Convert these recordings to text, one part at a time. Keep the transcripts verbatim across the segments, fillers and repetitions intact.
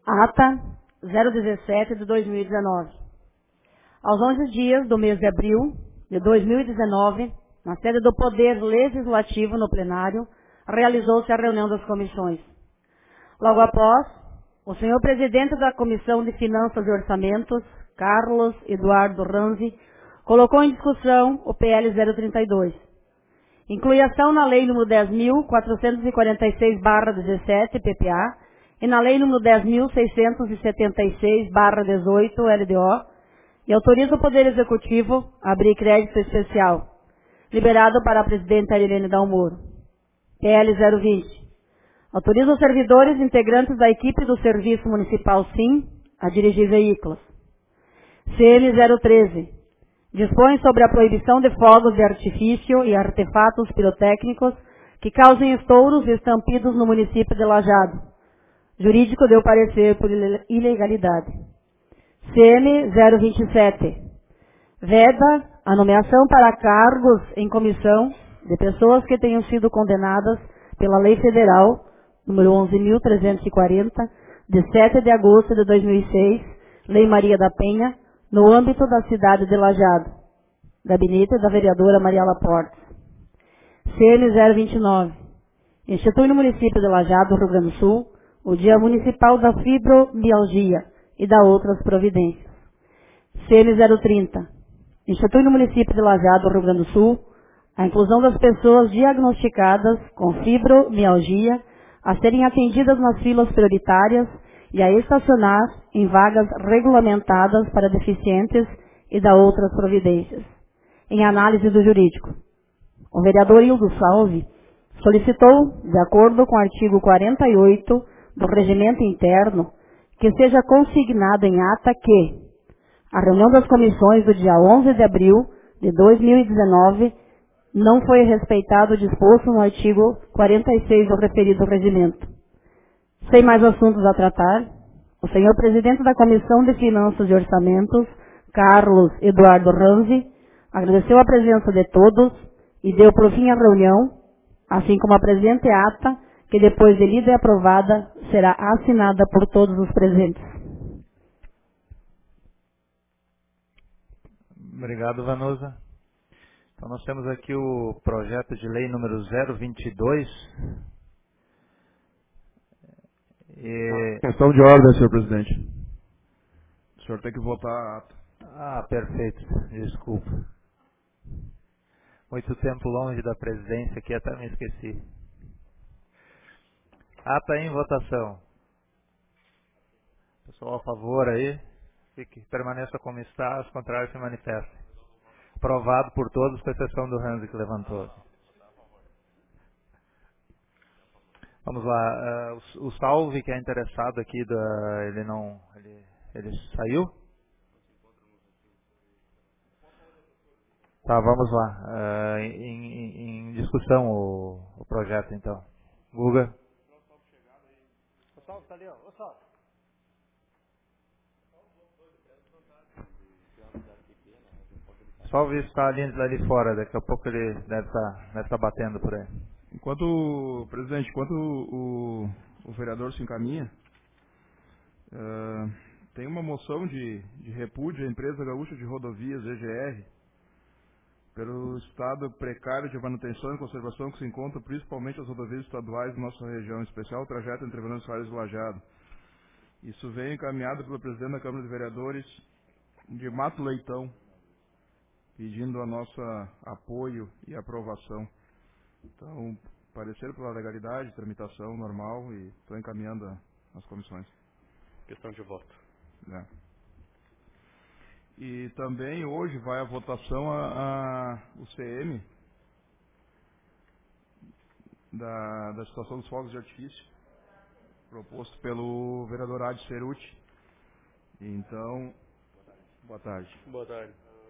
Ata zero dezessete de dois mil e dezenove. Aos onze dias do mês de abril de dois mil e dezenove, na sede do Poder Legislativo no plenário, realizou-se a reunião das comissões. Logo após, o senhor presidente da Comissão de Finanças e Orçamentos, Carlos Eduardo Ranzi, colocou em discussão o P L zero trinta e dois. Incluição na Lei número dez mil quatrocentos e quarenta e seis barra dezessete, P P A, e na Lei número dez mil seiscentos e setenta e seis barra dezoito, L D O, e autoriza o Poder Executivo a abrir crédito especial, liberado para a presidenta Irene Dalmoro. P L zero vinte. Autoriza os servidores integrantes da equipe do Serviço Municipal SIM a dirigir veículos. C M zero treze. Dispõe sobre a proibição de fogos de artifício e artefatos pirotécnicos que causem estouros e estampidos no município de Lajeado. Jurídico deu parecer por ilegalidade. C M zero vinte e sete. Veda a nomeação para cargos em comissão de pessoas que tenham sido condenadas pela Lei Federal número onze mil trezentos e quarenta, de sete de agosto de dois mil e seis, Lei Maria da Penha, no âmbito da cidade de Lajeado. Gabinete da vereadora Maria Laporte. C M zero vinte e nove. Institui no município de Lajeado, Rio Grande do Sul, o Dia Municipal da Fibromialgia e da outras providências. C M zero trinta. Institui no município de Lajeado, Rio Grande do Sul, a inclusão das pessoas diagnosticadas com fibromialgia a serem atendidas nas filas prioritárias e a estacionar em vagas regulamentadas para deficientes e da outras providências. Em análise do jurídico, o vereador Hildo Salve solicitou, de acordo com o artigo quarenta e oito do Regimento Interno, que seja consignado em ata que a reunião das comissões do dia onze de abril de dois mil e dezenove não foi respeitado o disposto no artigo quarenta e seis do referido regimento. Sem mais assuntos a tratar, o senhor presidente da Comissão de Finanças e Orçamentos, Carlos Eduardo Ranzi, agradeceu a presença de todos e deu por fim a reunião, assim como a presente ata, que depois de lida e aprovada, será assinada por todos os presentes. Obrigado, Vanusa. Então, nós temos aqui o projeto de lei número zero vinte e dois. E... Questão de ordem, senhor presidente. O senhor tem que votar a ata. Ah, perfeito. Desculpa. Muito tempo longe da presidência aqui, até me esqueci. Ata em votação. Pessoal a favor aí, fique, permaneça como está, os contrários se manifestem. Aprovado por todos, com exceção do Ranzi que levantou. Vamos lá, uh, o, o Salve, que é interessado aqui, da, ele não, ele, ele saiu? Tá, vamos lá. Uh, em, em, em discussão o, o projeto, então. Guga. O Salve está ali, ó. O Salve. Salve está ali, ali fora, daqui a pouco ele deve estar deve tá batendo por aí. Enquanto, presidente, enquanto o, o vereador se encaminha, uh, tem uma moção de, de repúdio à empresa gaúcha de rodovias, E G R, pelo estado precário de manutenção e conservação que se encontra principalmente as rodovias estaduais da nossa região, em especial o trajeto entre Venâncio Soares e Lajeado. Isso vem encaminhado pelo presidente da Câmara de Vereadores de Mato Leitão, pedindo a nossa apoio e aprovação. Então, parecer pela legalidade, tramitação normal, e estou encaminhando as comissões. Questão de voto. É. E também hoje vai à votação a, a, o C M da, da situação dos fogos de artifício, proposto pelo vereador Adi Ceruti. Então, boa tarde. Boa tarde.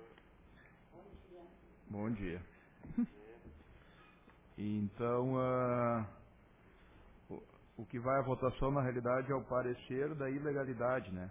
Bom dia. Então, uh, o, o que vai à votação, na realidade, é o parecer da ilegalidade, né?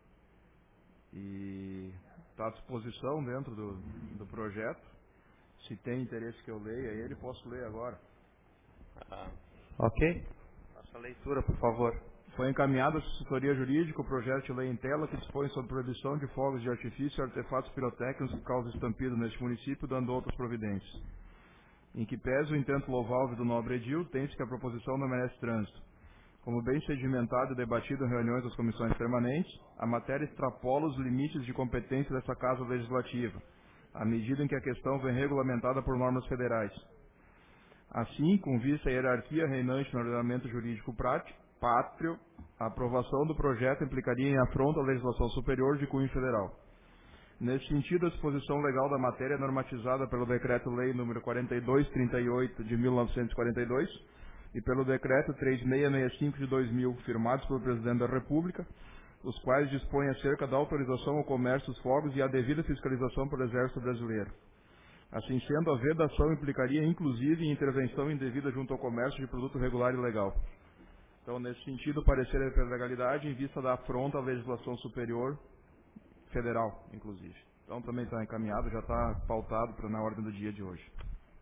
E está à disposição dentro do, do projeto. Se tem interesse que eu leia ele, posso ler agora. Ah. Ok. Faça a leitura, por favor. Foi encaminhado à assessoria jurídica o projeto de lei em tela que dispõe sobre proibição de fogos de artifício e artefatos pirotécnicos que causam estampido neste município, dando outras providências. Em que pese o intento louvável do nobre edil, tem-se que a proposição não merece trânsito. Como bem sedimentado e debatido em reuniões das comissões permanentes, a matéria extrapola os limites de competência dessa Casa Legislativa, à medida em que a questão vem regulamentada por normas federais. Assim, com vista à hierarquia reinante no ordenamento jurídico prático, pátrio, a aprovação do projeto implicaria em afronta à legislação superior de cunho federal. Nesse sentido, a disposição legal da matéria é normatizada pelo Decreto-Lei número quarenta e dois trinta e oito de mil novecentos e quarenta e dois e pelo Decreto três mil seiscentos e sessenta e cinco de dois mil, firmados pelo Presidente da República, os quais dispõem acerca da autorização ao comércio dos fogos e a devida fiscalização pelo Exército Brasileiro. Assim sendo, a vedação implicaria inclusive em intervenção indevida junto ao comércio de produto regular e legal. Então, nesse sentido, o parecer é pela legalidade em vista da afronta à legislação superior federal, inclusive. Então, também está encaminhado, já está pautado pra, na ordem do dia de hoje.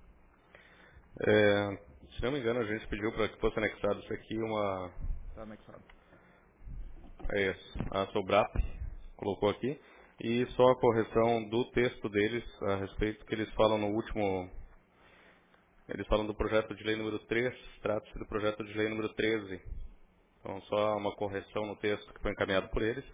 É, se não me engano, a gente pediu para que fosse anexado isso aqui uma... Está anexado. É isso, a Sobrap colocou aqui. E só a correção do texto deles a respeito que eles falam no último... Eles falam do projeto de lei número três, trata-se do projeto de lei número treze. Então, só uma correção no texto que foi encaminhado por eles.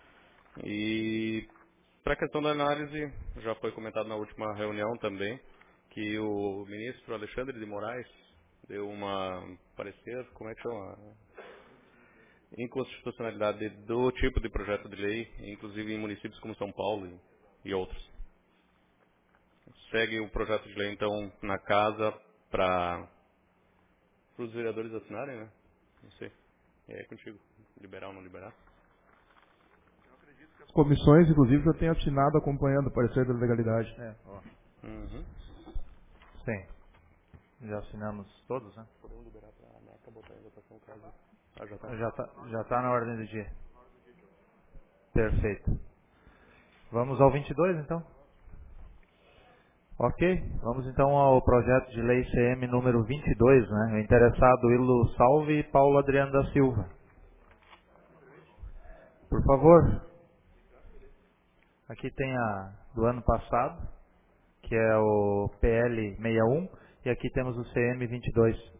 E para a questão da análise, já foi comentado na última reunião também, que o ministro Alexandre de Moraes deu uma parecer, como é que chama? Inconstitucionalidade do tipo de projeto de lei, inclusive em municípios como São Paulo e, e outros. Segue o projeto de lei, então, na casa para os vereadores assinarem, né? Não sei. É contigo. Liberar ou não liberar? As comissões, inclusive, já têm assinado acompanhando o parecer da legalidade. É, ó. Uhum. Sim. Já assinamos todos, né? Podemos liberar para a Neca botar em votação caso... Ah, já está. Já está já tá na ordem do dia. Perfeito. Vamos ao vinte e dois, então? Ok, vamos então ao projeto de lei C M número vinte e dois, né? O interessado Ilo Salve e Paulo Adriano da Silva. Por favor. Aqui tem a do ano passado, que é o P L sessenta e um, e aqui temos o C M vinte e dois.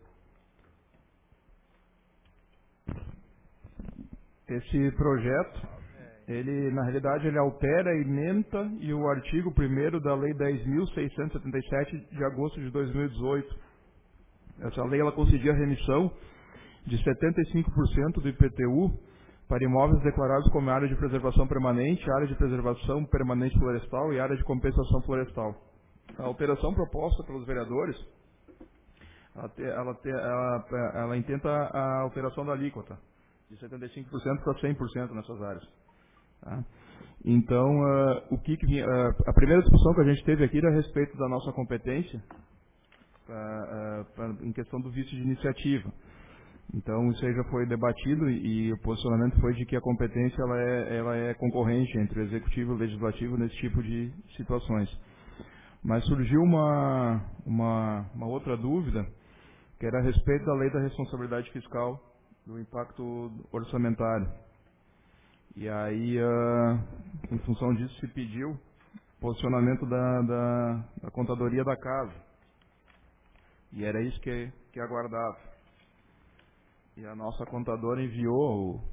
Esse projeto, ele, na realidade, ele altera, ementa e o artigo primeiro da Lei dez mil seiscentos e setenta e sete de agosto de dois mil e dezoito. Essa lei ela concedia remissão de setenta e cinco por cento do I P T U para imóveis declarados como área de preservação permanente, área de preservação permanente florestal e área de compensação florestal. A alteração proposta pelos vereadores, ela, te, ela, te, ela, ela intenta a alteração da alíquota de setenta e cinco por cento para cem por cento nessas áreas. Tá? Então, uh, o que, que uh, a primeira discussão que a gente teve aqui era a respeito da nossa competência uh, uh, pra, em questão do vício de iniciativa. Então, isso aí já foi debatido e, e o posicionamento foi de que a competência ela é, ela é concorrente entre o executivo e o legislativo nesse tipo de situações. Mas surgiu uma, uma, uma outra dúvida, que era a respeito da lei da responsabilidade fiscal do impacto orçamentário. E aí, uh, em função disso, se pediu posicionamento da, da, da contadoria da casa. E era isso que, que aguardava. E a nossa contadora enviou o,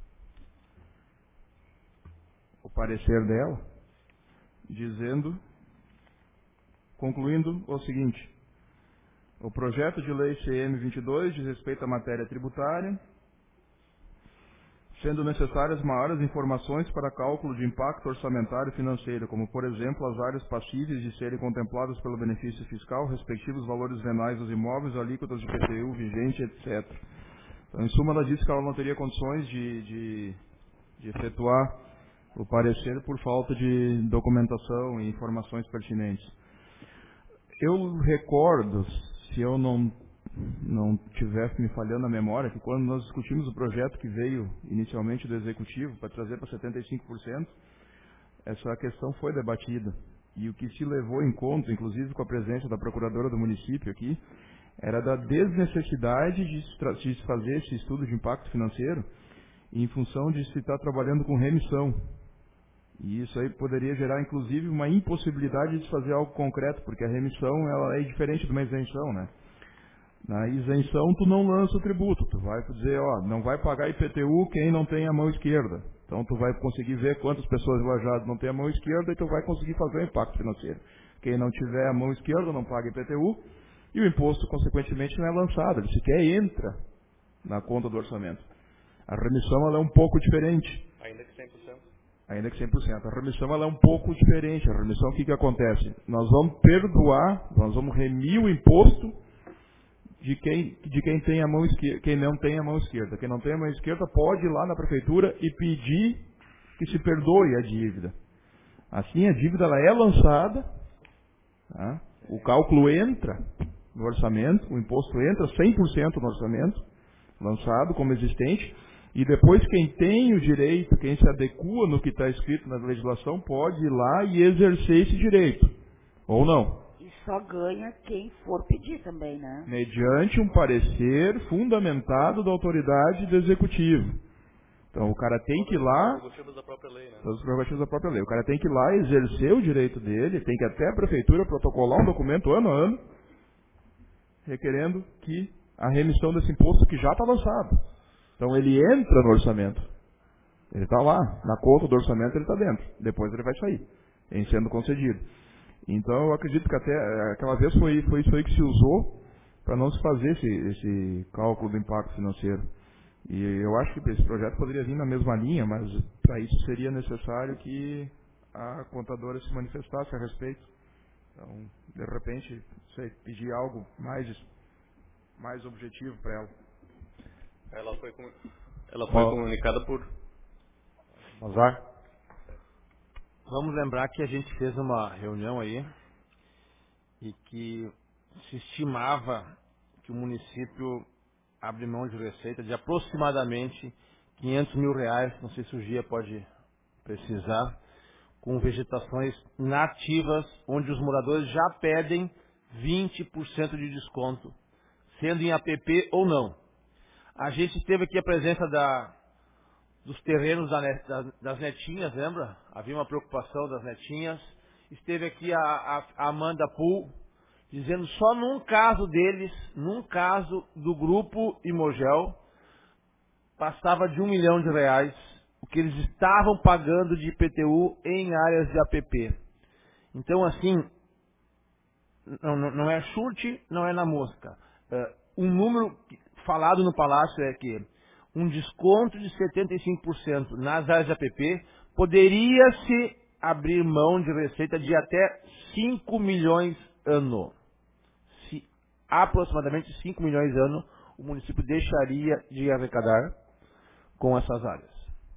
o parecer dela, dizendo, concluindo o seguinte: o projeto de lei C M vinte e dois diz respeito à matéria tributária, sendo necessárias maiores informações para cálculo de impacto orçamentário e financeiro, como, por exemplo, as áreas passíveis de serem contempladas pelo benefício fiscal, respectivos valores venais dos imóveis, alíquotas de I P T U vigente, etcétera. Então, em suma, ela disse que ela não teria condições de, de, de efetuar o parecer por falta de documentação e informações pertinentes. Eu recordo, se eu não não tivesse me falhando a memória, que quando nós discutimos o projeto que veio inicialmente do Executivo para trazer para setenta e cinco por cento, essa questão foi debatida. E o que se levou em conta, inclusive com a presença da Procuradora do município aqui, era da desnecessidade de se fazer esse estudo de impacto financeiro, em função de se estar trabalhando com remissão. E isso aí poderia gerar, inclusive, uma impossibilidade de fazer algo concreto, porque a remissão ela é diferente de uma isenção, né? Na isenção, tu não lança o tributo, tu vai dizer, ó, não vai pagar I P T U quem não tem a mão esquerda. Então, tu vai conseguir ver quantas pessoas em Lajeado não têm a mão esquerda e tu vai conseguir fazer o impacto financeiro. Quem não tiver a mão esquerda não paga I P T U e o imposto, consequentemente, não é lançado, ele sequer entra na conta do orçamento. A remissão ela é um pouco diferente. Ainda que cem por cento. Ainda que cem por cento. A remissão ela é um pouco diferente. A remissão, o que, que acontece? Nós vamos perdoar, nós vamos remir o imposto de quem, de quem tem a mão esquerda, quem não tem a mão esquerda. Quem não tem a mão esquerda pode ir lá na prefeitura e pedir que se perdoe a dívida. Assim, a dívida ela é lançada, tá? O cálculo entra no orçamento, o imposto entra cem por cento no orçamento, lançado como existente, e depois quem tem o direito, quem se adequa no que está escrito na legislação, pode ir lá e exercer esse direito, ou não. E só ganha quem for pedir também, né? Mediante um parecer fundamentado da autoridade do executivo. Então o cara tem que ir lá, Prerrogativas da própria lei, né? todas as prerrogativas da própria lei. O cara tem que ir lá exercer o direito dele, tem que até a prefeitura protocolar um documento ano a ano, requerendo que a remissão desse imposto que já está lançado. Então ele entra no orçamento. Ele está lá, na conta do orçamento ele está dentro. Depois ele vai sair, em sendo concedido. Então eu acredito que até aquela vez foi, foi isso aí que se usou para não se fazer esse, esse cálculo do impacto financeiro. E eu acho que esse projeto poderia vir na mesma linha, mas para isso seria necessário que a contadora se manifestasse a respeito. Então, de repente, sei, pedir algo mais, mais objetivo para ela. Ela foi, com... Ela foi comunicada por... Mozart? Vamos lembrar que a gente fez uma reunião aí e que se estimava que o município abre mão de receita de aproximadamente quinhentos mil reais, não sei se o Gia pode precisar, com vegetações nativas, onde os moradores já pedem vinte por cento de desconto, sendo em A P P ou não. A gente teve aqui a presença da, dos terrenos da net, da, das netinhas, lembra? Havia uma preocupação das netinhas. Esteve aqui a, a, a Amanda Pool, dizendo só num caso deles, num caso do grupo Imogel, passava de um milhão de reais o que eles estavam pagando de I P T U em áreas de A P P. Então, assim, não, não, não é chute, não é na mosca. É, um número falado no Palácio é que um desconto de setenta e cinco por cento nas áreas de A P P poderia-se abrir mão de receita de até cinco milhões ano. Se aproximadamente cinco milhões ano o município deixaria de arrecadar com essas áreas.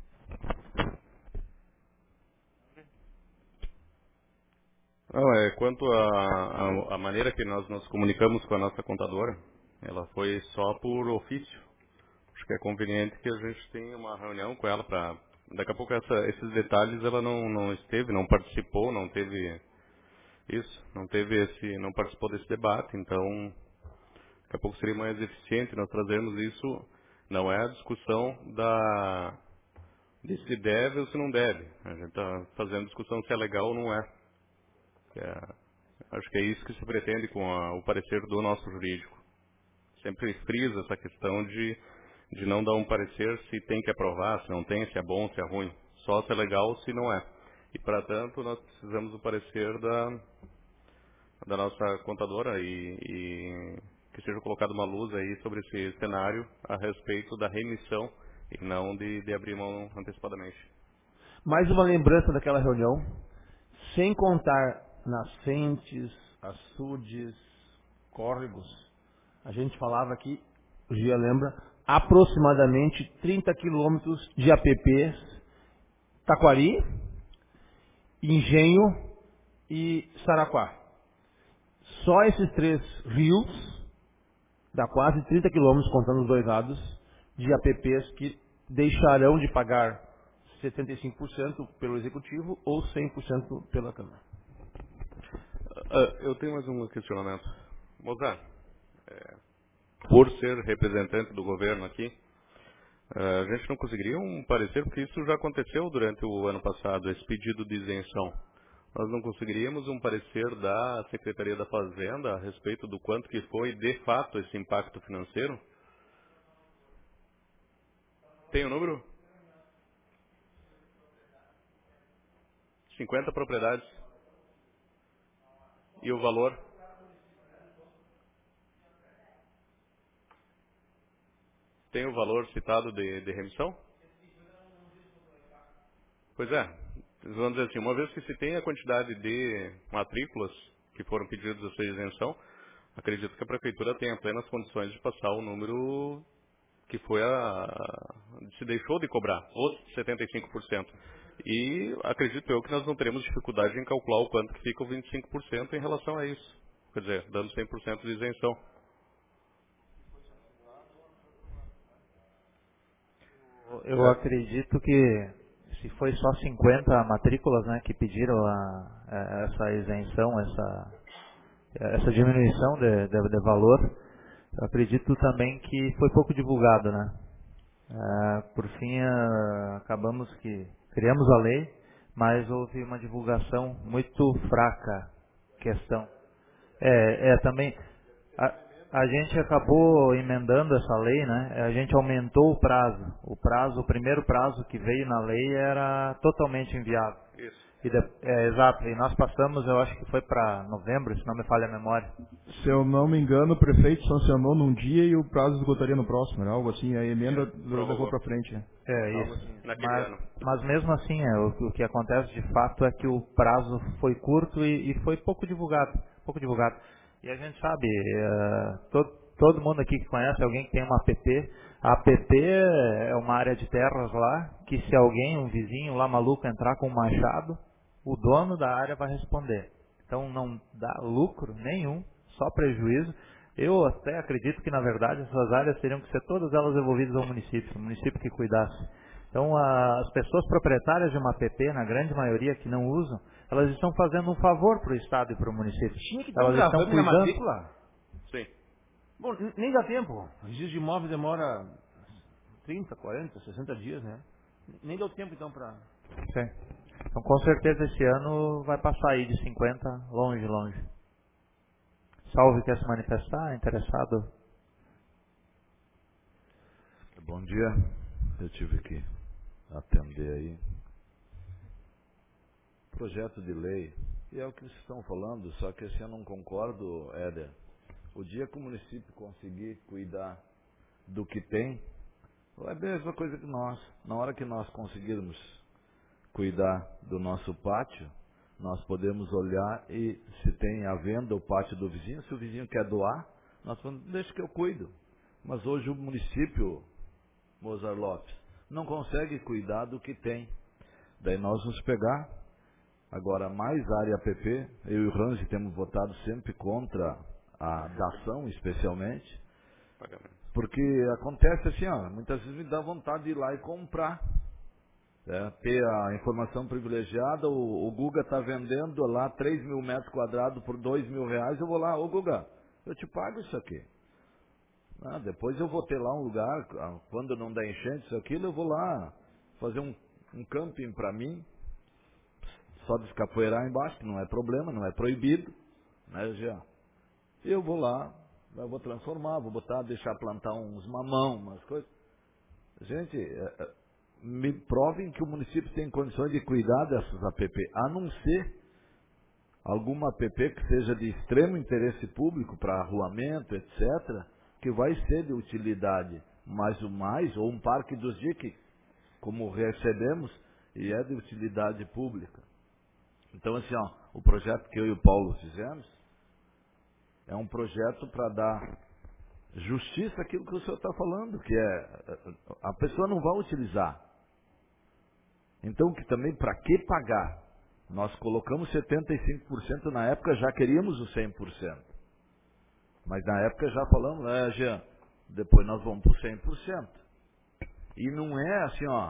Não, é, quanto à a, maneira que nós nos comunicamos com a nossa contadora, ela foi só por ofício. Acho que é conveniente que a gente tenha uma reunião com ela para... Daqui a pouco essa, esses detalhes ela não, não esteve, não participou, não teve isso, não teve esse, não participou desse debate, então daqui a pouco seria mais eficiente nós trazermos isso. Não é a discussão da, de se deve ou se não deve. A gente está fazendo discussão se é legal ou não é. é acho que é isso que se pretende com a, o parecer do nosso jurídico. Sempre frisa essa questão de, de não dar um parecer se tem que aprovar, se não tem, se é bom, se é ruim. Só se é legal, se não é. E, para tanto, nós precisamos do parecer da, da nossa contadora e, e que seja colocada uma luz aí sobre esse cenário a respeito da remissão e não de, de abrir mão antecipadamente. Mais uma lembrança daquela reunião, sem contar nascentes, açudes, córregos. A gente falava aqui, o Gia lembra, aproximadamente trinta quilômetros de A P Ps, Taquari, Engenho e Saraquá. Só esses três rios dá quase trinta quilômetros, contando os dois lados, de A P Ps que deixarão de pagar setenta e cinco por cento pelo Executivo ou cem por cento pela Câmara. Uh, eu tenho mais um questionamento. Mozart, é, por ser representante do governo aqui, Uh, a gente não conseguiria um parecer, porque isso já aconteceu durante o ano passado, esse pedido de isenção. Nós não conseguiríamos um parecer da Secretaria da Fazenda a respeito do quanto que foi, de fato, esse impacto financeiro? Tem o número? cinquenta propriedades. E o valor? Tem o valor citado de, de remissão? Pois é. Vamos dizer assim, uma vez que se tem a quantidade de matrículas que foram pedidas a sua isenção, acredito que a Prefeitura tenha plenas condições de passar o número que foi a... se deixou de cobrar, os setenta e cinco por cento. E acredito eu que nós não teremos dificuldade em calcular o quanto que fica o vinte e cinco por cento em relação a isso. Quer dizer, dando cem por cento de isenção. Eu acredito que se foi só cinquenta matrículas, né, que pediram a, a, essa isenção, essa, essa diminuição de, de, de valor, eu acredito também que foi pouco divulgado, né? Ah, por fim, ah, acabamos que criamos a lei, mas houve uma divulgação muito fraca questão. É, é também a, a gente acabou emendando essa lei, né? A gente aumentou o prazo. O prazo, o primeiro prazo que veio na lei era totalmente inviável. Isso. E de, é, exato. E nós passamos, eu acho que foi para novembro, se não me falha a memória. Se eu não me engano, o prefeito sancionou num dia e o prazo esgotaria no próximo, era algo assim, a emenda levou para frente. É algo isso. assim, naquele Mas, ano. mas mesmo assim, é, o, o que acontece de fato é que o prazo foi curto e, e foi pouco divulgado, pouco divulgado. E a gente sabe, é, todo, todo mundo aqui que conhece alguém que tem uma A P P, a APP é uma área de terras lá, que se alguém, um vizinho lá maluco entrar com um machado, o dono da área vai responder. Então não dá lucro nenhum, só prejuízo. Eu até acredito que, na verdade, essas áreas teriam que ser todas elas devolvidas ao município, o município que cuidasse. Então, as pessoas proprietárias de uma A P P, na grande maioria que não usam, elas estão fazendo um favor para o Estado e para o município. Tinha que dar um Elas estão gravame na cuidando. matrícula. Sim. Bom, n- nem dá tempo. O registro de imóvel demora trinta, quarenta, sessenta dias, né? N- Nem deu tempo, então, para... Sim. Então, com certeza, esse ano vai passar aí de cinquenta, longe, longe. Salve, quer se manifestar? Interessado? Bom dia. Eu tive que atender aí. Projeto de lei. E é o que vocês estão falando, só que assim eu não concordo, Éder. O dia que o município conseguir cuidar do que tem, é a mesma coisa que nós. Na hora que nós conseguirmos cuidar do nosso pátio, nós podemos olhar e se tem à venda o pátio do vizinho, se o vizinho quer doar, nós falamos, deixa que eu cuido. Mas hoje o município, Mozart Lopes, não consegue cuidar do que tem. Daí nós vamos pegar, agora mais área A P P, eu e o Ranzi temos votado sempre contra a dação, especialmente, porque acontece assim, ó, muitas vezes me dá vontade de ir lá e comprar. É, ter a informação privilegiada, o, o Guga está vendendo lá três mil metros quadrados por dois mil reais, eu vou lá, ô Guga, eu te pago isso aqui. Ah, depois eu vou ter lá um lugar, quando não der enchente, isso aquilo, eu vou lá fazer um, um camping para mim, só descapoeirar embaixo, que não é problema, não é proibido, né, já. Eu vou lá, eu vou transformar, vou botar, deixar plantar uns mamão, umas coisas. Gente, é, me provem que o município tem condições de cuidar dessas A P P, a não ser alguma A P P que seja de extremo interesse público para arruamento, etcétera, que vai ser de utilidade, mas o mais, ou um parque dos diques, como recebemos, e é de utilidade pública. Então, assim, ó, o projeto que eu e o Paulo fizemos é um projeto para dar justiça àquilo que o senhor está falando, que é, a pessoa não vai utilizar. Então, que também, para que pagar? Nós colocamos setenta e cinco por cento na época, já queríamos o cem por cento. Mas na época já falamos, é, Jean, depois nós vamos para o cem por cento. E não é assim, ó,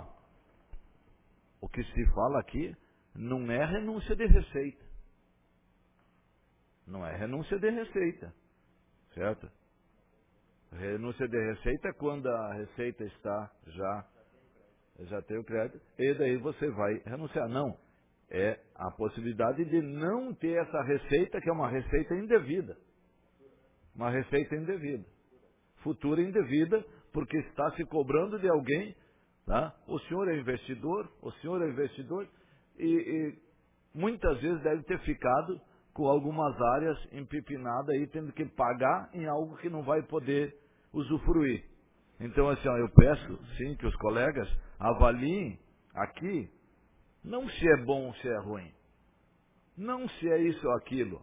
o que se fala aqui não é renúncia de receita. Não é renúncia de receita, certo? Renúncia de receita é quando a receita está já, já tem o crédito, e daí você vai renunciar. Não, é a possibilidade de não ter essa receita, que é uma receita indevida. Uma receita indevida. Futura indevida, porque está se cobrando de alguém, tá? O senhor é investidor, o senhor é investidor, e, e muitas vezes deve ter ficado com algumas áreas empipinadas aí, tendo que pagar em algo que não vai poder usufruir. Então, assim, ó, eu peço, sim, que os colegas avaliem aqui, não se é bom ou se é ruim, não se é isso ou aquilo.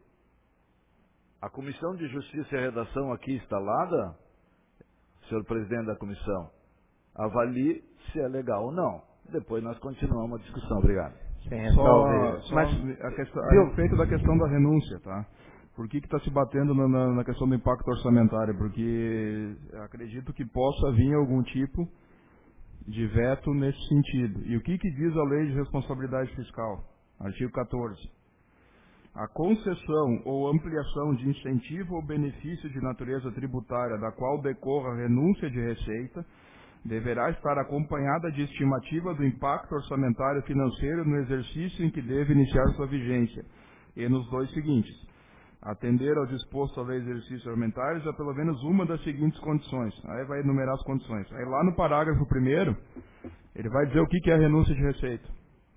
A Comissão de Justiça e Redação aqui instalada, senhor presidente da comissão, avalie se é legal ou não. Depois nós continuamos a discussão. Obrigado. Sim, só, só Mas, a, questão, a respeito da questão da renúncia, tá? Por que está se batendo na, na, na questão do impacto orçamentário? Porque acredito que possa vir algum tipo de veto nesse sentido. E o que, que diz a Lei de Responsabilidade Fiscal? Artigo quatorze. A concessão ou ampliação de incentivo ou benefício de natureza tributária da qual decorra renúncia de receita deverá estar acompanhada de estimativa do impacto orçamentário financeiro no exercício em que deve iniciar sua vigência, e nos dois seguintes: atender ao disposto à lei de exercícios orçamentários a pelo menos uma das seguintes condições. Aí vai enumerar as condições. Aí lá no parágrafo primeiro, ele vai dizer o que é a renúncia de receita.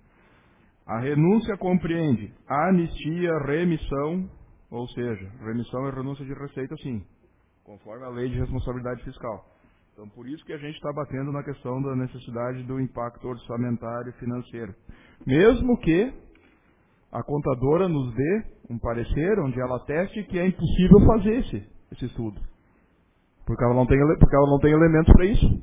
A renúncia compreende a anistia, remissão, ou seja, remissão e renúncia de receita, sim, conforme a lei de responsabilidade fiscal. Então, por isso que a gente está batendo na questão da necessidade do impacto orçamentário financeiro. Mesmo que a contadora nos dê um parecer onde ela ateste que é impossível fazer esse, esse estudo. Porque ela não tem, porque ela não tem elementos para isso.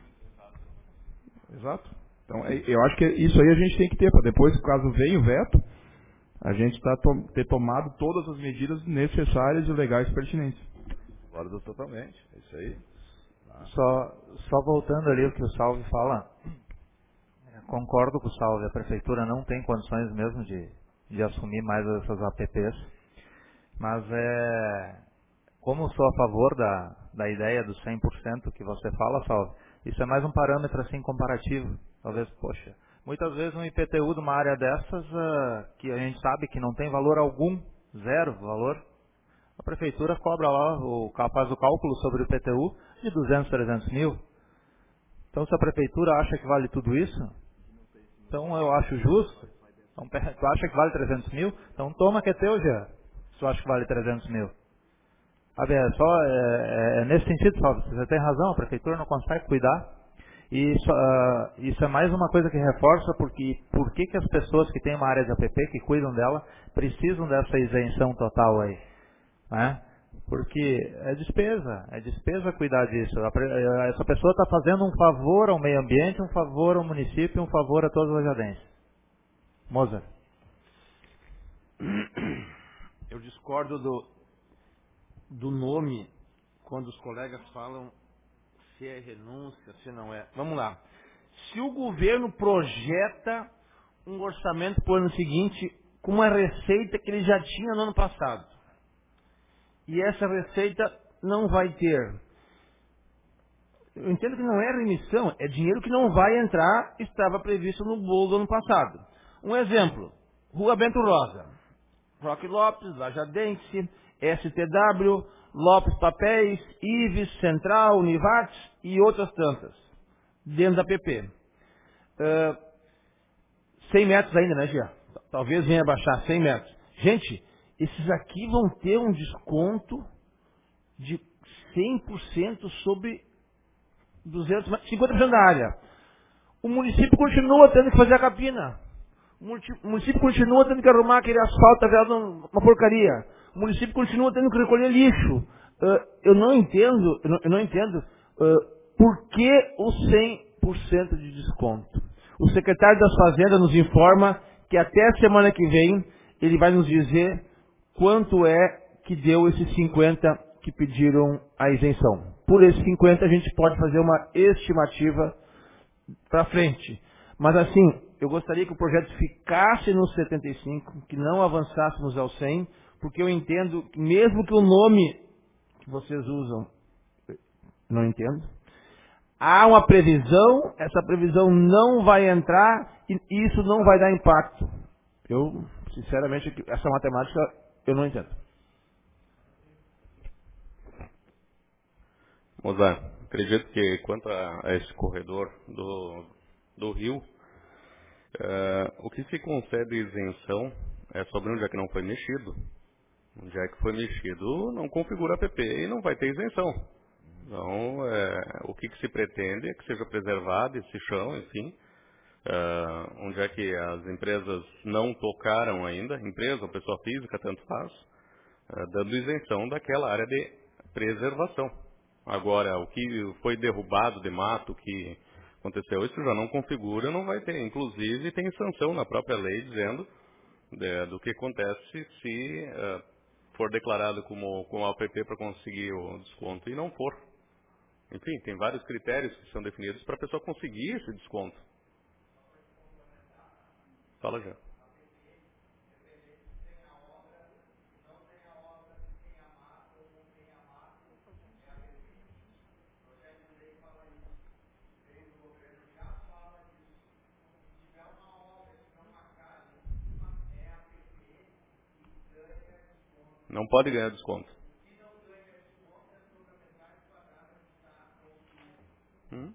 Exato. Então, eu acho que isso aí a gente tem que ter, para depois, caso venha o veto, a gente tá to ter tomado todas as medidas necessárias e legais pertinentes. Concordo totalmente, é isso aí. Ah. Só, só voltando ali o que o Salve fala, concordo com o Salve, a Prefeitura não tem condições mesmo de, de assumir mais essas A P Ps, mas é, como sou a favor da, da ideia do cem por cento que você fala, Salve, isso é mais um parâmetro assim comparativo. Talvez, poxa, muitas vezes um I P T U de uma área dessas, uh, que a gente sabe que não tem valor algum, zero valor, a prefeitura cobra lá, o, faz o cálculo sobre o I P T U de duzentos, trezentos mil. Então, se a prefeitura acha que vale tudo isso, então eu acho justo. Então, tu acha que vale trezentos mil? Então toma que é teu, já. Se tu acha que vale trezentos mil. Sabe, é, só, é, é nesse sentido, só, você tem razão, a prefeitura não consegue cuidar. E isso, uh, isso é mais uma coisa que reforça porque por que, que as pessoas que têm uma área de A P P, que cuidam dela, precisam dessa isenção total aí. Né? Porque é despesa, é despesa cuidar disso. Essa pessoa está fazendo um favor ao meio ambiente, um favor ao município, um favor a todos os lajadenses. Moza. Eu discordo do, do nome quando os colegas falam se é renúncia, se não é. Vamos lá. Se o governo projeta um orçamento para o ano seguinte com uma receita que ele já tinha no ano passado, e essa receita não vai ter, eu entendo que não é remissão, é dinheiro que não vai entrar, estava previsto no bolo do ano passado. Um exemplo, Rua Bento Rosa, Roque Lopes, Lajadense, S T W, Lopes Papéis, Ives, Central, Univates e outras tantas, dentro da P P. Uh, cem metros ainda, né, Gia? Talvez venha baixar cem metros. Gente, esses aqui vão ter um desconto de cem por cento sobre duzentos, cinquenta por cento da área. O município continua tendo que fazer a capina. O município continua tendo que arrumar aquele asfalto, tá virado uma porcaria. O município continua tendo que recolher lixo. Uh, eu não entendo, eu não, eu não entendo uh, por que o cem por cento de desconto. O secretário das Fazendas nos informa que até a semana que vem ele vai nos dizer quanto é que deu esses cinquenta que pediram a isenção. Por esses cinquenta a gente pode fazer uma estimativa para frente. Mas assim, eu gostaria que o projeto ficasse nos setenta e cinco, que não avançássemos ao cem, porque eu entendo que mesmo que o nome que vocês usam, Não entendo. Há uma previsão, essa previsão não vai entrar e isso não vai dar impacto. Eu, sinceramente, essa matemática eu não entendo. Mozart, acredito que quanto a, a esse corredor do, do Rio, é, o que se concede isenção é sobre onde é que não foi mexido. Onde é que foi mexido não configura a P P e não vai ter isenção. Então, é, o que, que se pretende é que seja preservado esse chão, enfim. É, onde é que as empresas não tocaram ainda, empresa ou pessoa física, tanto faz, é, dando isenção daquela área de preservação. Agora, o que foi derrubado de mato, o que aconteceu, isso já não configura, não vai ter. Inclusive, tem sanção na própria lei dizendo de, do que acontece se uh, for declarado como, como A P P para conseguir o desconto e não for. Enfim, tem vários critérios que são definidos para a pessoa conseguir esse desconto. Fala já. Não pode ganhar desconto. Hum?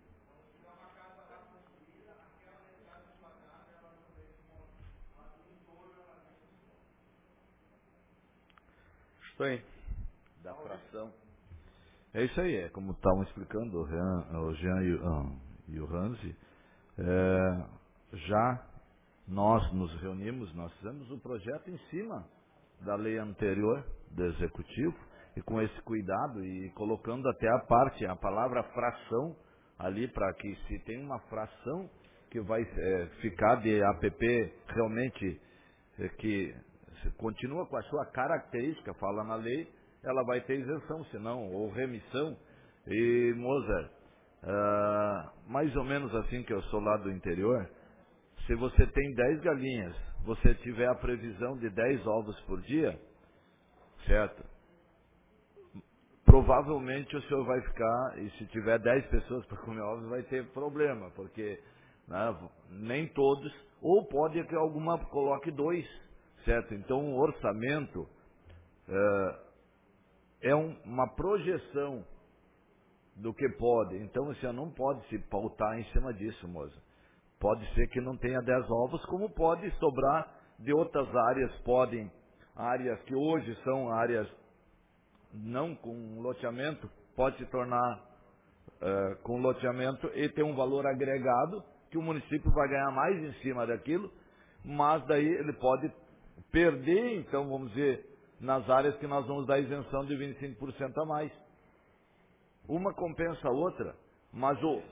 Isso aí. Da fração. É isso aí, é como estavam explicando o Jean, o Jean e, o, ah, e o Hansi. É, já nós nos reunimos, nós fizemos o projeto em cima da lei anterior do Executivo, e com esse cuidado, e colocando até a parte, a palavra fração, ali para que se tem uma fração que vai é, ficar de A P P realmente, é, que continua com a sua característica, fala na lei, ela vai ter isenção, senão, ou remissão. E, Mozart, ah, mais ou menos assim que eu sou lá do interior, se você tem dez galinhas, você tiver a previsão de dez ovos por dia, certo? Provavelmente o senhor vai ficar, e se tiver dez pessoas para comer ovos, vai ter problema, porque né, nem todos, ou pode que alguma coloque dois, certo? Então o orçamento é, é um, uma projeção do que pode. Então você não pode se pautar em cima disso, moça. Pode ser que não tenha dez ovos, como pode sobrar de outras áreas, podem, áreas que hoje são áreas não com loteamento, pode se tornar uh, com loteamento e ter um valor agregado, que o município vai ganhar mais em cima daquilo, mas daí ele pode perder, então vamos dizer, nas áreas que nós vamos dar isenção de vinte e cinco por cento a mais. Uma compensa a outra, mas o...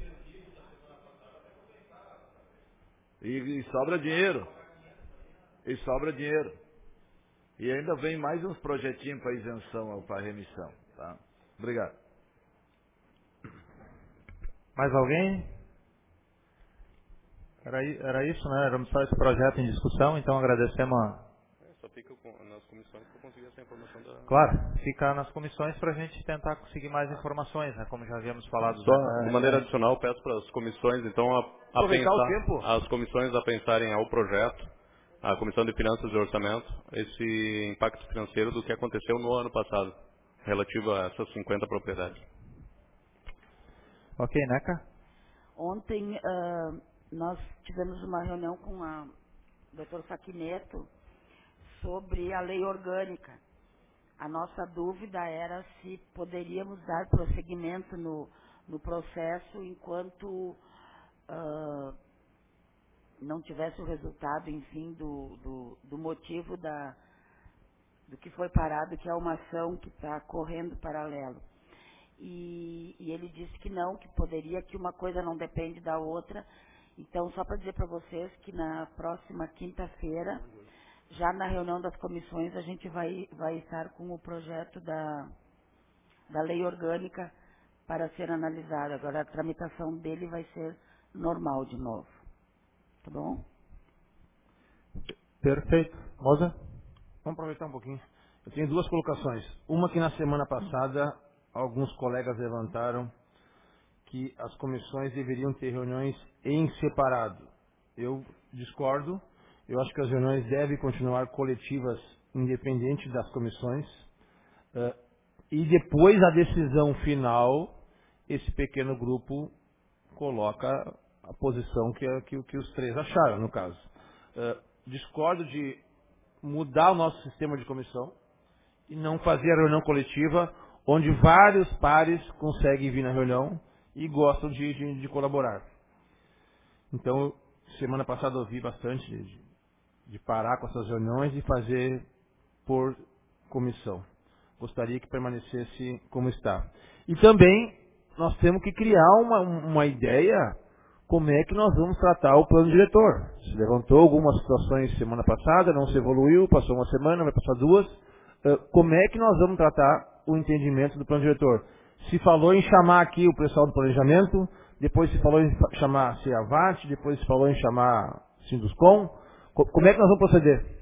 E, e sobra dinheiro. E sobra dinheiro. E ainda vem mais uns projetinhos para isenção, para remissão. Tá? Obrigado. Mais alguém? Era, era isso, né? Éramos só esse projeto em discussão, então agradecemos a... É, só fica com, nas comissões para conseguir essa informação da... Claro, fica nas comissões para a gente tentar conseguir mais informações, né? Como já havíamos falado. Só né? de maneira adicional, peço para as comissões, então, a, a Aproveitar o pensar, tempo. as comissões a pensarem ao projeto, a Comissão de Finanças e Orçamento, esse impacto financeiro do que aconteceu no ano passado, relativo a essas cinquenta propriedades. Ok, Neca? Ontem uh, nós tivemos uma reunião com a doutor Faquineto sobre a lei orgânica. A nossa dúvida era se poderíamos dar prosseguimento no, no processo enquanto uh, não tivesse o resultado, enfim, do, do, do motivo da, do que foi parado, que é uma ação que está correndo paralelo. E, e ele disse que não, que poderia, que uma coisa não depende da outra. Então, só para dizer para vocês que na próxima quinta-feira, já na reunião das comissões, a gente vai, vai estar com o projeto da, da lei orgânica para ser analisado. Agora, a tramitação dele vai ser normal de novo. Tá bom? Perfeito. Moza? Vamos aproveitar um pouquinho. Eu tenho duas colocações. Uma que na semana passada alguns colegas levantaram que as comissões deveriam ter reuniões em separado. Eu discordo. Eu acho que as reuniões devem continuar coletivas, independente das comissões. Uh, e depois a decisão final, esse pequeno grupo coloca a posição que, que, que os três acharam, no caso. Uh, discordo de mudar o nosso sistema de comissão e não fazer a reunião coletiva, onde vários pares conseguem vir na reunião e gostam de, de, de colaborar. Então, semana passada eu ouvi bastante de, de parar com essas reuniões e fazer por comissão. Gostaria que permanecesse como está. E também nós temos que criar uma, uma ideia como é que nós vamos tratar o plano diretor. Se levantou algumas situações semana passada, não se evoluiu, passou uma semana, vai passar duas. Uh, como é que nós vamos tratar o entendimento do plano diretor? Se falou em chamar aqui o pessoal do planejamento, depois se falou em chamar a CEAVAT, depois se falou em chamar Sinduscom. Co como é que nós vamos proceder?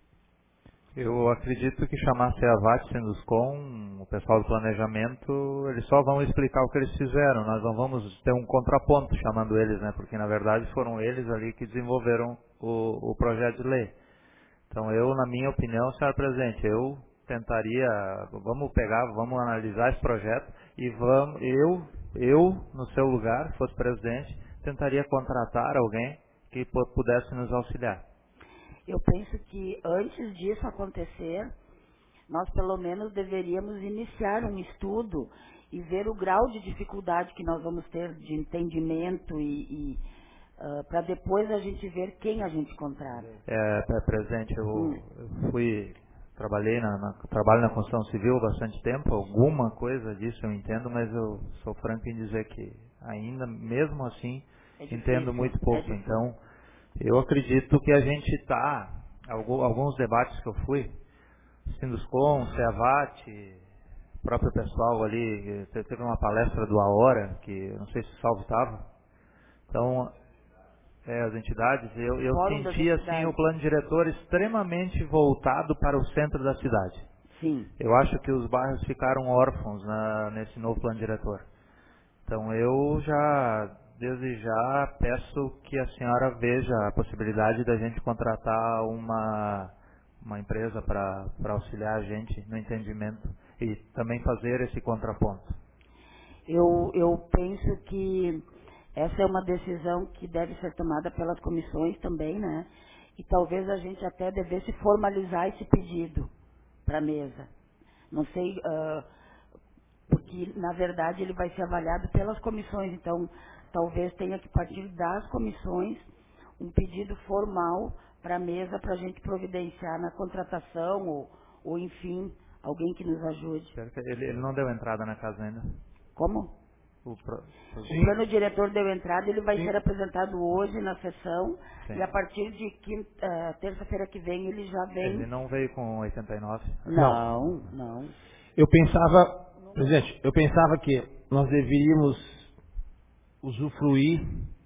Eu acredito que chamar a CEAVAT, Sinduscom, o pessoal do planejamento, eles só vão explicar o que eles fizeram. Nós não vamos ter um contraponto chamando eles, né? Porque na verdade foram eles ali que desenvolveram o, o projeto de lei. Então eu, na minha opinião, senhor presidente, eu tentaria, vamos pegar, vamos analisar esse projeto e vamos, eu, eu, no seu lugar, se fosse presidente, tentaria contratar alguém que pudesse nos auxiliar. Eu penso que antes disso acontecer, nós pelo menos deveríamos iniciar um estudo e ver o grau de dificuldade que nós vamos ter de entendimento e, e uh, para depois a gente ver quem a gente contrata. É, presidente, eu, hum. eu fui, trabalhei na, na, trabalho na construção civil há bastante tempo, alguma coisa disso eu entendo, mas eu sou franco em dizer que ainda, mesmo assim, é difícil, entendo muito pouco. É então, eu acredito que a gente está, alguns debates que eu fui, Sinduscom, CEAVAT, próprio pessoal ali, teve uma palestra do Aora, que não sei se o Salvo estava. Então, é, as entidades, eu, eu senti assim o plano diretor extremamente voltado para o centro da cidade. Sim. Eu acho que os bairros ficaram órfãos na, nesse novo plano diretor. Então eu já, desde já, peço que a senhora veja a possibilidade da gente contratar uma, uma empresa para auxiliar a gente no entendimento e também fazer esse contraponto. Eu, eu penso que essa é uma decisão que deve ser tomada pelas comissões também, né? E talvez a gente até devesse formalizar esse pedido para a mesa. Não sei, uh, porque na verdade ele vai ser avaliado pelas comissões, então talvez tenha que partir das comissões um pedido formal para a mesa para a gente providenciar na contratação ou, ou enfim, alguém que nos ajude. Ele, ele não deu entrada na casa ainda? Como? O, pro... o plano diretor deu entrada, ele vai Sim. ser apresentado hoje na sessão. Sim. E a partir de uh, terça-feira que vem ele já vem. Ele não veio com oitenta e nove? Não, não. Eu pensava, presidente, eu pensava que nós deveríamos usufruir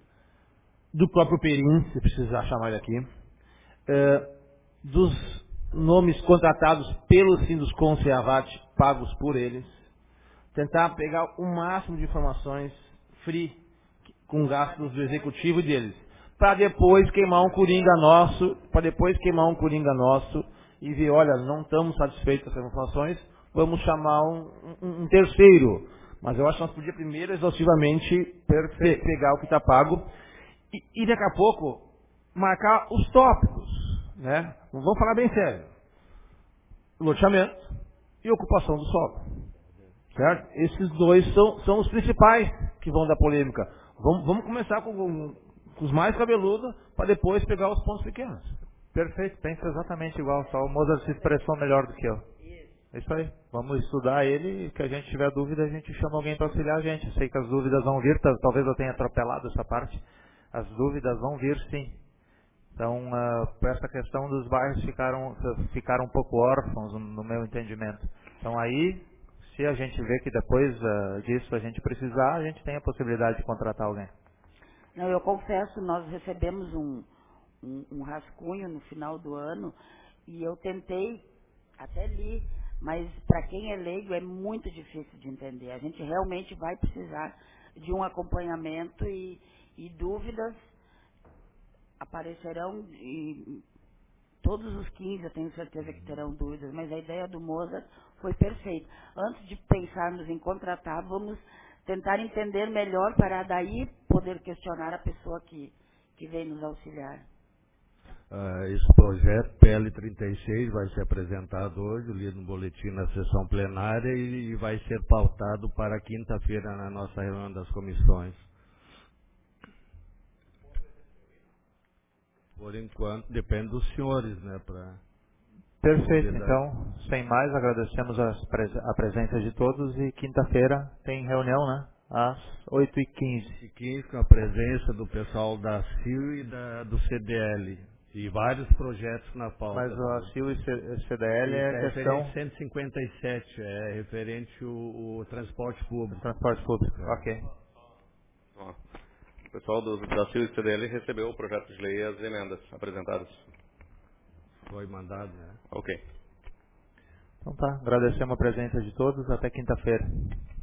do próprio Perim, se precisar chamar ele aqui, uh, dos nomes contratados pelo Sinduscom CEAVAT, pagos por eles, tentar pegar o máximo de informações free, com gastos do executivo e deles, para depois queimar um coringa nosso, para depois queimar um coringa nosso e ver, olha, não estamos satisfeitos com essas informações, vamos chamar um, um, um terceiro. Mas eu acho que nós podíamos primeiro exaustivamente pe pegar o que está pago e, e daqui a pouco marcar os tópicos, né? Vamos falar bem sério. Loteamento e ocupação do solo. Certo? Esses dois são, são os principais que vão dar polêmica. Vamos, vamos começar com, com os mais cabeludos para depois pegar os pontos pequenos. Perfeito, pensa exatamente igual, só o Mozart se expressou melhor do que eu. É isso aí, vamos estudar ele e que a gente tiver dúvida a gente chama alguém para auxiliar a gente. Eu sei que as dúvidas vão vir, talvez eu tenha atropelado essa parte, as dúvidas vão vir sim. Então, uh, essa questão dos bairros ficaram, ficaram um pouco órfãos no meu entendimento. Então aí, se a gente vê que depois uh, disso a gente precisar, a gente tem a possibilidade de contratar alguém. Não, eu confesso, nós recebemos um, um, um rascunho no final do ano e eu tentei, até li, Mas para quem é leigo é muito difícil de entender. A gente realmente vai precisar de um acompanhamento e, e dúvidas aparecerão, e todos os quinze eu tenho certeza que terão dúvidas, mas a ideia do Mozart foi perfeita. Antes de pensarmos em contratar, vamos tentar entender melhor para daí poder questionar a pessoa que, que vem nos auxiliar. Uh, esse projeto P L trinta e seis vai ser apresentado hoje, lido no boletim na sessão plenária e, e vai ser pautado para quinta-feira na nossa reunião das comissões. Por enquanto, depende dos senhores, né? Pra Perfeito. Então, sem mais, agradecemos a, pres a presença de todos e quinta-feira tem reunião, né? Às oito e quinze. e quinze, com a presença do pessoal da C I U e da, do C D L. E vários projetos na pauta. Mas a C I U e C D L é, é questão... referente cento e cinquenta e sete, é referente o, o transporte público. Transporte público, é. Ok. Ó, o pessoal do, da C I U e C D L recebeu o projeto de lei e as emendas apresentadas. Foi mandado, né? Ok. Então tá, agradecemos a presença de todos, até quinta-feira.